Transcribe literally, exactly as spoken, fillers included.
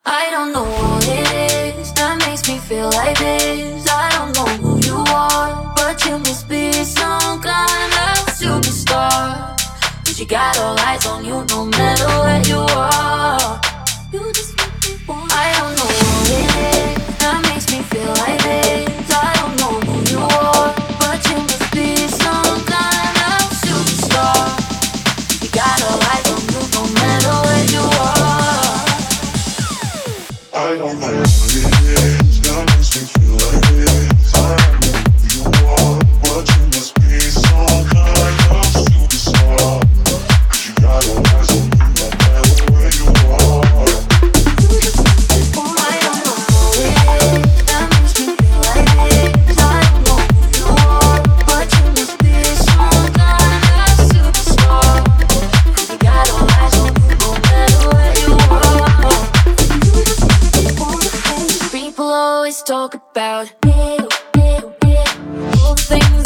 I don't know what it is that makes me feel like this. I don't know who you are, but you must be some kind of superstar. Cause you got all eyes on you no matter where you are. You just make me want. I don't know what it is that makes me feel like this. I don't know who you are, but you must be some kind of superstar. You got all eyes on you no matter where you are. I don't know what it is that makes me feel like this. I don't know who you are, but you must be some kind of superstar. Cause you got all eyes on you no matter where you are. I don't know what it is that makes me feel like this. I don't know who you are, but you must be some kind of superstar. Cause you got all eyes on you no matter where you are. People always talk about all the things